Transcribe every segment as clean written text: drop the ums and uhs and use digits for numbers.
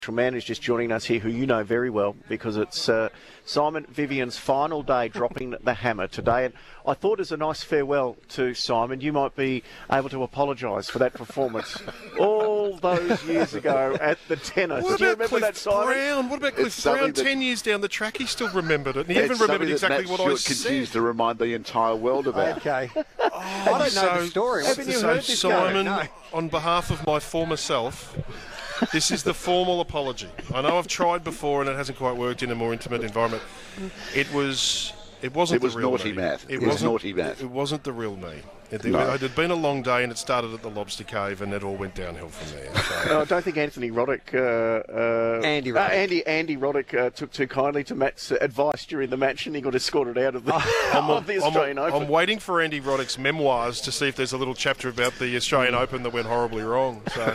man who's just joining us here, who you know very well, because it's Simon Vivian's final day dropping the hammer today. And I thought as a nice farewell to Simon, you might be able to apologise for that performance all those years ago at the tennis. What Do you about remember Cliff that, Simon? Brown? What about Cliff Brown? 10 years down the track, he still remembered it. And he even remembered exactly what I said. Continues to remind the entire world about. Okay. I don't know the story. Haven't you heard this Simon, No. on behalf of my former self, this is the formal apology. I know I've tried before and it hasn't quite worked in a more intimate environment. It wasn't It was the real naughty me. math. It was wasn't naughty math. It wasn't the real me. It had been a long day and it started at the Lobster Cave and it all went downhill from there. So. I don't think Anthony Roddick, Andy Roddick. Andy Roddick took too kindly to Matt's advice during the match, and he got escorted out of the, of the Australian Open. I'm waiting for Andy Roddick's memoirs to see if there's a little chapter about the Australian Open that went horribly wrong. So.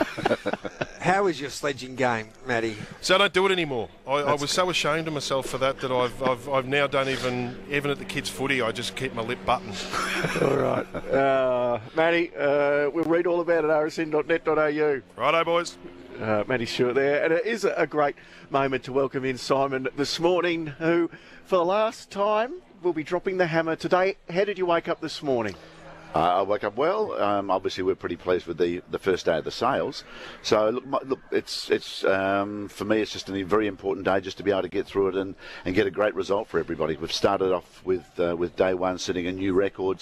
How is your sledging game, Matty? So I don't do it anymore. I was so ashamed of myself for that I've now done even at the kids' footy, I just keep my lip buttoned. All right. Matty, we'll read all about it at rsn.net.au. Righto, boys. Matty Stewart there. And it is a great moment to welcome in Simon this morning, who, for the last time, will be dropping the hammer today. How did you wake up this morning? I woke up well. Obviously, we're pretty pleased with the first day of the sales. So, look, it's for me, it's just a very important day just to be able to get through it and get a great result for everybody. We've started off with day one setting a new record,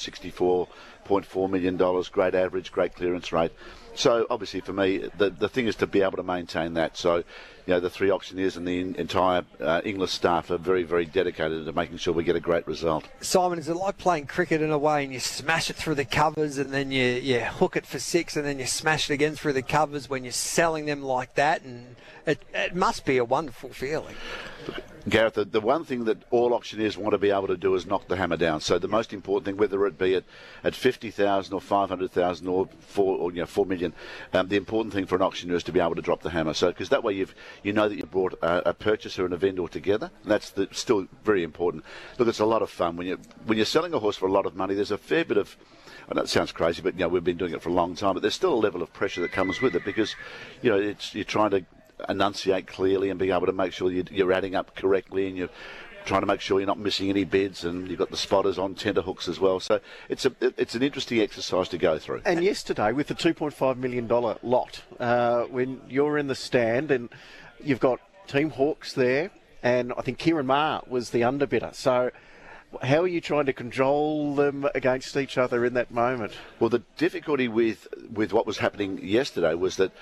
$64.4 million, great average, great clearance rate. So, obviously, for me, the thing is to be able to maintain that. So, the three auctioneers and the entire English staff are very, very dedicated to making sure we get a great result. Simon, is it like playing cricket in a way and you smash it through the covers and then you hook it for six and then you smash it again through the covers when you're selling them like that? And it must be a wonderful feeling. Gareth, the one thing that all auctioneers want to be able to do is knock the hammer down. So the most important thing, whether it be at 50,000 or 500,000 or 4 million, the important thing for an auctioneer is to be able to drop the hammer. So because that way you know that you brought a purchaser and a vendor together. And that's still very important. Look, it's a lot of fun when you're selling a horse for a lot of money. There's a fair bit of, I know it sounds crazy, but we've been doing it for a long time. But there's still a level of pressure that comes with it because you're trying to enunciate clearly and being able to make sure you're adding up correctly and you're trying to make sure you're not missing any bids, and you've got the spotters on tenterhooks as well. So it's an interesting exercise to go through. And yesterday, with the $2.5 million lot, when you're in the stand and you've got Team Hawkes there, and I think Kieran Maher was the underbidder. So how are you trying to control them against each other in that moment? Well, the difficulty with what was happening yesterday was that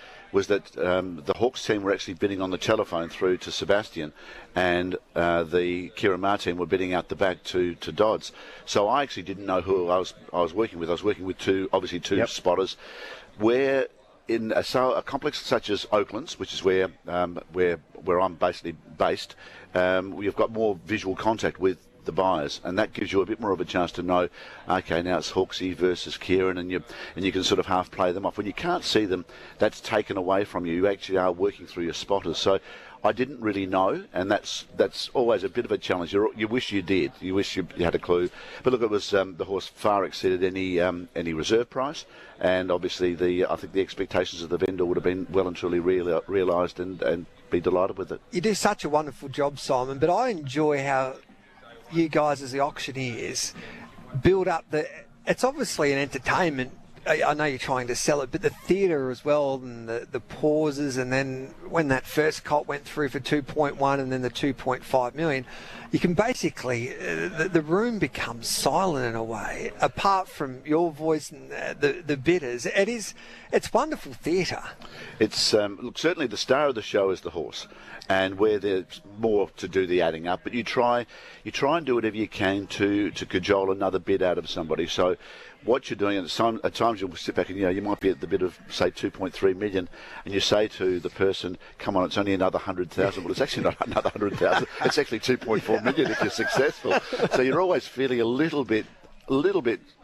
the Hawks team were actually bidding on the telephone through to Sebastian, and the Kieran Maher team were bidding out the back to Dodds. So I actually didn't know who I was working with. I was working with two spotters. Where in a complex such as Oakland's, which is where I'm basically based, we've got more visual contact with the buyers, and that gives you a bit more of a chance to know, okay, now it's Hawksy versus Kieran, and you can sort of half play them off. When you can't see them, that's taken away from you. You actually are working through your spotters. So I didn't really know, and that's always a bit of a challenge. You wish you did. You wish you had a clue. But look, it was the horse far exceeded any reserve price, and obviously I think the expectations of the vendor would have been well and truly realised, and be delighted with it. You do such a wonderful job, Simon, but I enjoy how you guys as the auctioneers build up it's obviously an entertainment. I know you're trying to sell it, but the theatre as well, and the pauses, and then when that first cot went through for 2.1 and then the 2.5 million, you can basically, the room becomes silent in a way, apart from your voice and the bidders. It's wonderful theatre. It's look, certainly the star of the show is the horse, and where there's more to do the adding up, but you try and do whatever you can to cajole another bid out of somebody. So what you're doing at times you'll sit back and you might be at the bid of say 2.3 million, and you say to the person, come on, it's only another 100,000. Well, it's actually not another 100,000, it's actually 2.4 million if you're successful. So you're always feeling a little bit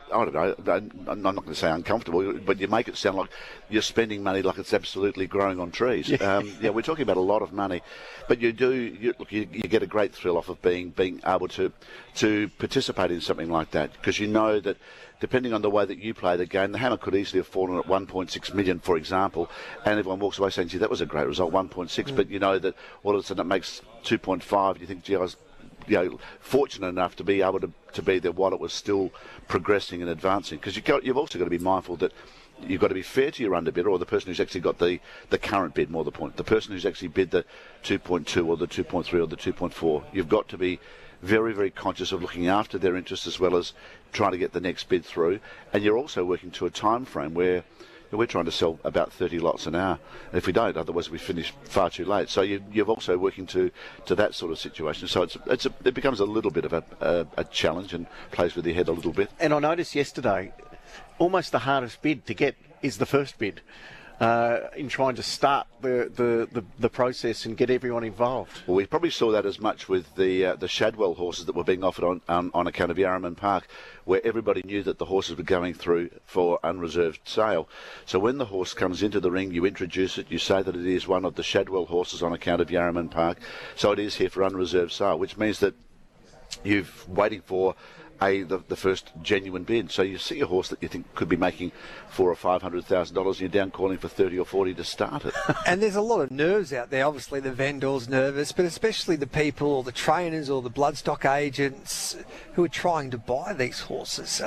I don't know, I'm not going to say uncomfortable, but you make it sound like you're spending money like it's absolutely growing on trees. Yeah, we're talking about a lot of money, but you get a great thrill off of being able to participate in something like that, because you know that depending on the way that you play the game, the hammer could easily have fallen at 1.6 million, for example, and everyone walks away saying, gee, that was a great result, 1.6, but you know that all of a sudden it makes 2.5, and you think, gee, I was fortunate enough to be able to be there while it was still progressing and advancing, because you've also got to be mindful that you've got to be fair to your underbidder, or the person who's actually got the current bid, more the point, the person who's actually bid the 2.2 or the 2.3 or the 2.4. You've got to be very, very conscious of looking after their interests as well as trying to get the next bid through. And you're also working to a time frame where we're trying to sell about 30 lots an hour. And if we don't, otherwise we finish far too late. So you're also working to that sort of situation. So it becomes a little bit of a challenge and plays with your head a little bit. And I noticed yesterday, almost the hardest bid to get is the first bid. In trying to start the process and get everyone involved. Well, we probably saw that as much with the Shadwell horses that were being offered on account of Yarraman Park, where everybody knew that the horses were going through for unreserved sale. So when the horse comes into the ring, you introduce it, you say that it is one of the Shadwell horses on account of Yarraman Park, so it is here for unreserved sale, which means that you're waiting for the first genuine bid. So you see a horse that you think could be making $400,000 or $500,000, and you're down calling for 30 or 40 to start it. And there's a lot of nerves out there. Obviously, the vendors nervous, but especially the people, or the trainers, or the bloodstock agents who are trying to buy these horses.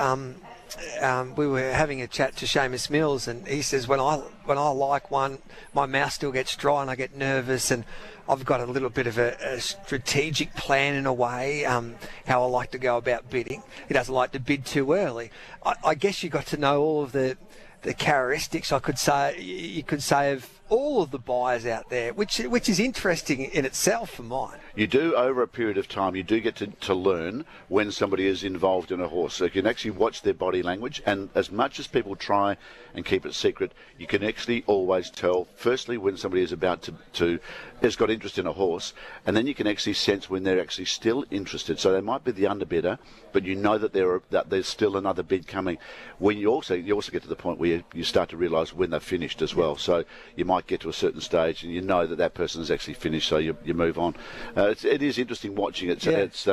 We were having a chat to Seamus Mills, and he says, when I like one, my mouth still gets dry and I get nervous, and I've got a little bit of a strategic plan in a way, how I like to go about bidding. He doesn't like to bid too early. I guess you got to know all of the characteristics, you could say, of all of the buyers out there, which is interesting in itself for mine. You do, over a period of time, you do get to learn when somebody is involved in a horse. So you can actually watch their body language, and as much as people try and keep it secret, you can actually always tell, firstly, when somebody is about has got interest in a horse, and then you can actually sense when they're actually still interested. So they might be the underbidder, but you know that there's still another bid coming. When you also get to the point where you start to realise when they've finished as well. So you might get to a certain stage and you know that person has actually finished, so you move on. It is interesting watching it. Yeah. It's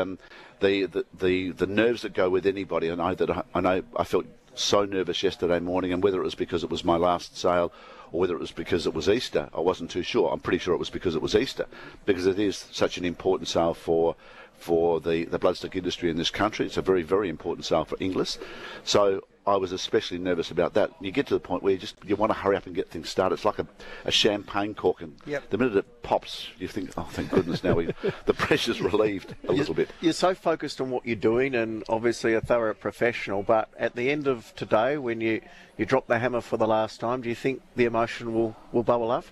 the nerves that go with anybody. I know I felt so nervous yesterday morning, and whether it was because it was my last sale or whether it was because it was Easter, I wasn't too sure. I'm pretty sure it was because it was Easter, because it is such an important sale for the bloodstock industry in this country. It's a very, very important sale for Inglis. So I was especially nervous about that. You get to the point where you want to hurry up and get things started. It's like a champagne cork, and yep. The minute it pops, you think, oh, thank goodness, now the pressure's relieved a little bit. You're so focused on what you're doing, and obviously a thorough professional, but at the end of today, when you drop the hammer for the last time, do you think the emotion will bubble up?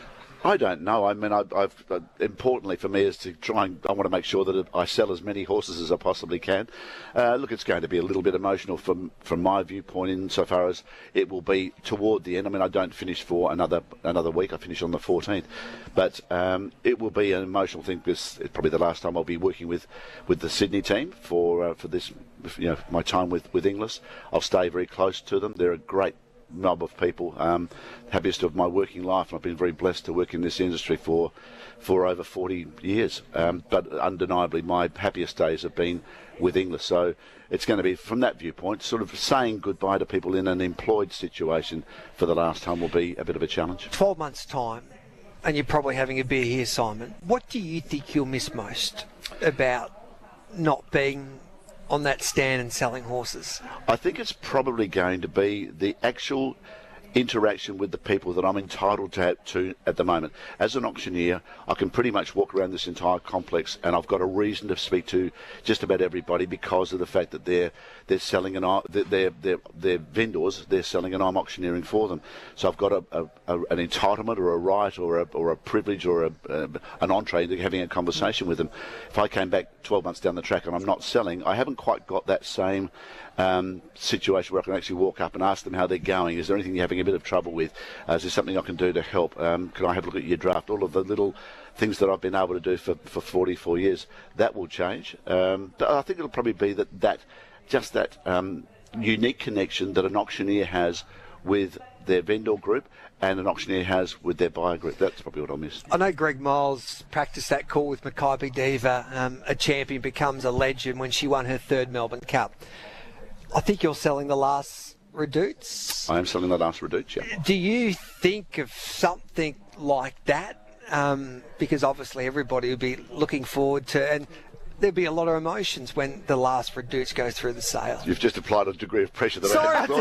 I don't know. I mean, I've importantly for me is to try and I want to make sure that I sell as many horses as I possibly can. Look, it's going to be a little bit emotional from my viewpoint, insofar as it will be toward the end. I mean, I don't finish for another week. I finish on the 14th, but it will be an emotional thing, because it's probably the last time I'll be working with the Sydney team for this. My time with Inglis. I'll stay very close to them. They're a great mob of people, happiest of my working life, and I've been very blessed to work in this industry for over 40 years, but undeniably my happiest days have been with Inglis. So it's going to be, from that viewpoint, sort of saying goodbye to people in an employed situation for the last time will be a bit of a challenge. 12 months time, and you're probably having a beer here, Simon. What do you think you'll miss most about not being on that stand and selling horses? I think it's probably going to be the actual interaction with the people that I'm entitled to have to at the moment. As an auctioneer, I can pretty much walk around this entire complex, and I've got a reason to speak to just about everybody because of the fact that they're selling and they're vendors, they're selling and I'm auctioneering for them. So I've got an entitlement or a right or a privilege or an entree into having a conversation with them. If I came back 12 months down the track and I'm not selling, I haven't quite got that same situation where I can actually walk up and ask them how they're going. Is there anything you're having a bit of trouble with? Is there something I can do to help? Can I have a look at your draft? All of the little things that I've been able to do for 44 years, that will change. But I think it'll probably be that unique connection that an auctioneer has with their vendor group and an auctioneer has with their buyer group. That's probably what I missed. I know Greg Miles practiced that call with Maccabi Diva. A champion becomes a legend when she won her 3rd Melbourne Cup. I think you're selling the last Redoutes. I am selling the last Redoutes, yeah. Do you think of something like that? Because obviously everybody would be looking forward to, and there'd be a lot of emotions when the last Redoutes goes through the sale. You've just applied a degree of pressure that I hadn't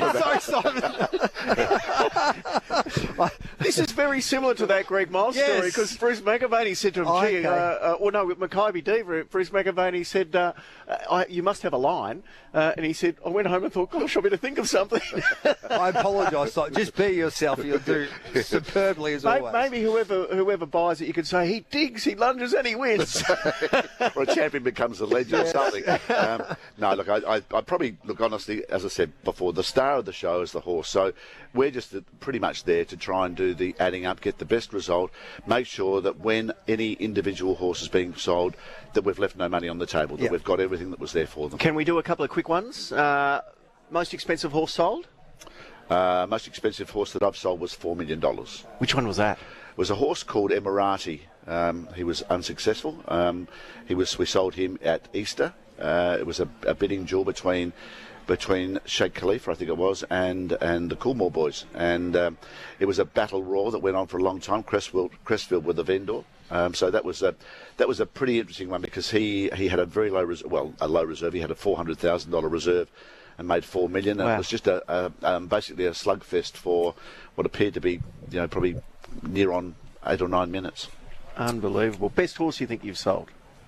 thought about. Simon. This is very similar to that Greg Miles story, because Bruce McAvaney said to him, with Maccabi Diva, Bruce McAvaney said, you must have a line. And he said, I went home and thought, gosh, I better think of something. I apologise. Just be yourself. You'll do superbly as always. Maybe whoever buys it, you could say, he digs, he lunges and he wins. Or a champion becomes a legend or something. No, look, I probably, look, honestly, as I said before, the star of the show is the horse. So we're just pretty much there to try and do the adding up, get the best result, make sure that when any individual horse is being sold, that we've left no money on the table, that we've got everything that was there for them. Can we do a couple of quick ones? Most expensive horse sold? Most expensive horse that I've sold was $4 million. Which one was that? It was a horse called Emirati. He was unsuccessful. We sold him at Easter. It was a bidding duel between Sheikh Khalifa, I think it was, and the Coolmore boys. And it was a battle roar that went on for a long time. Crestfield were the vendor. So that was a pretty interesting one, because he had a very low reserve. Well, a low reserve. He had a $400,000 reserve and made $4 million. And it was just basically a slugfest for what appeared to be, probably near on 8 or 9 minutes. Unbelievable. Best horse you think you've sold?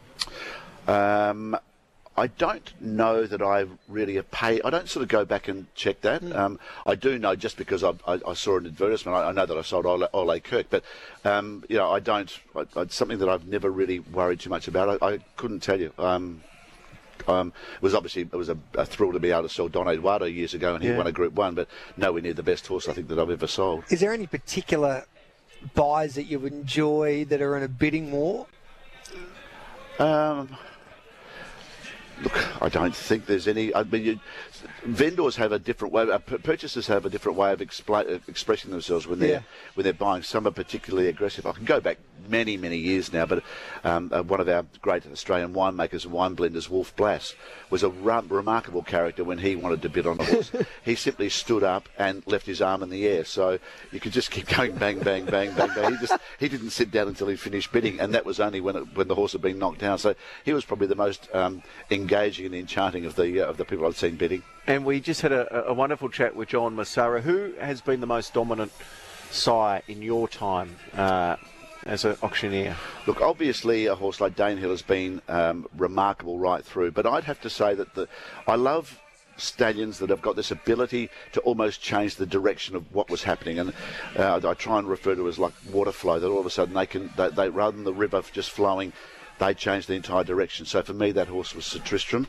I don't know that I really have paid. I don't sort of go back and check that. I do know, just because I saw an advertisement, I know that I sold Ole Kirk, but I don't. It's something that I've never really worried too much about. I couldn't tell you. It was a thrill to be able to sell Don Eduardo years ago, and he won a Group 1, but nowhere near the best horse I think that I've ever sold. Is there any particular buys that you would enjoy that are in a bidding war? Look, I don't think there's any. I mean, vendors have a different way. Purchasers have a different way of expressing themselves when they're buying. Some are particularly aggressive. I can go back many years now, but one of our great Australian winemakers and wine blenders, Wolf Blass, was a remarkable character when he wanted to bid on a horse. He simply stood up and left his arm in the air, so you could just keep going bang, bang, bang, bang, bang. He didn't sit down until he finished bidding, and that was only when the horse had been knocked down. So he was probably the most engaging and enchanting of the people I've seen bidding. And we just had a wonderful chat with John Massara. Who has been the most dominant sire in your time as an auctioneer? Look, obviously a horse like Danehill has been remarkable right through, but I'd have to say that I love stallions that have got this ability to almost change the direction of what was happening, and I try and refer to it as like water flow, that all of a sudden they rather than the river just flowing, they changed the entire direction. So for me, that horse was Sir Tristram.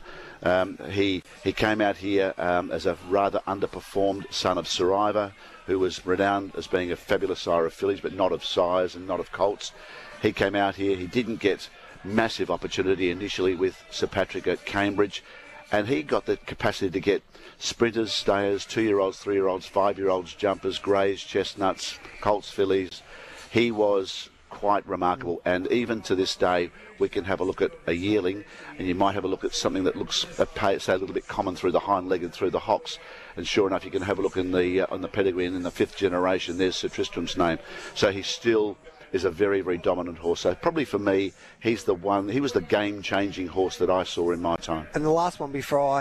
He came out here as a rather underperformed son of Sir Ivor, who was renowned as being a fabulous sire of fillies, but not of sires and not of colts. He came out here. He didn't get massive opportunity initially with Sir Patrick at Cambridge, and he got the capacity to get sprinters, stayers, 2-year-olds, 3-year-olds, 5-year-olds, jumpers, greys, chestnuts, colts, fillies. He was quite remarkable, and even to this day we can have a look at a yearling, and you might have a look at something that looks say a little bit common through the hind leg and through the hocks, and sure enough you can have a look in on the pedigree, and in the 5th generation there's Sir Tristram's name. So he still is a very dominant horse. So probably for me, he was the game-changing horse that I saw in my time. And the last one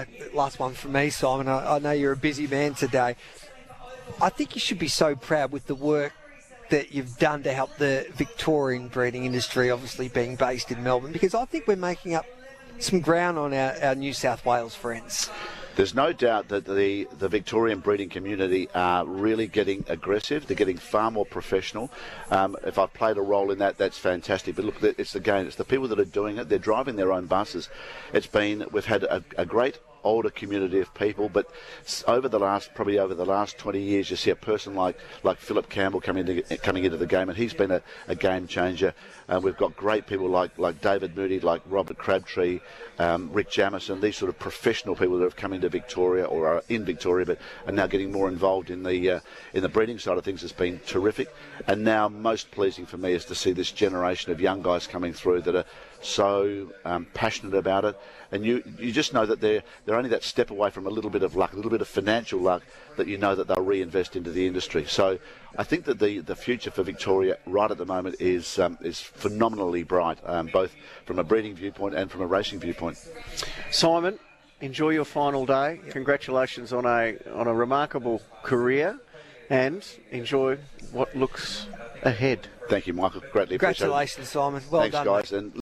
for me, Simon, I know you're a busy man today. I think you should be so proud with the work that you've done to help the Victorian breeding industry, obviously being based in Melbourne, because I think we're making up some ground on our New South Wales friends. There's no doubt that the Victorian breeding community are really getting aggressive. They're getting far more professional. If I've played a role in that, that's fantastic. But look, it's the people that are doing it. They're driving their own buses. We've had a great older community of people, but over the last 20 years, you see a person like Philip Campbell coming into the game, and he's been a game changer. We've got great people like David Moody, like Robert Crabtree, Rick Jamison, these sort of professional people that have come into Victoria or are in Victoria, but are now getting more involved in the breeding side of things. Has been terrific. And now most pleasing for me is to see this generation of young guys coming through that are so passionate about it. And you just know that they're only that step away from a little bit of luck, a little bit of financial luck, that you know that they'll reinvest into the industry. So I think that the future for Victoria right at the moment is phenomenally bright, both from a breeding viewpoint and from a racing viewpoint. Simon, enjoy your final day. Congratulations on a remarkable career, and enjoy what looks ahead. Thank you, Michael. Greatly appreciate it. Congratulations, Simon. Well Thanks, done, guys. mate. And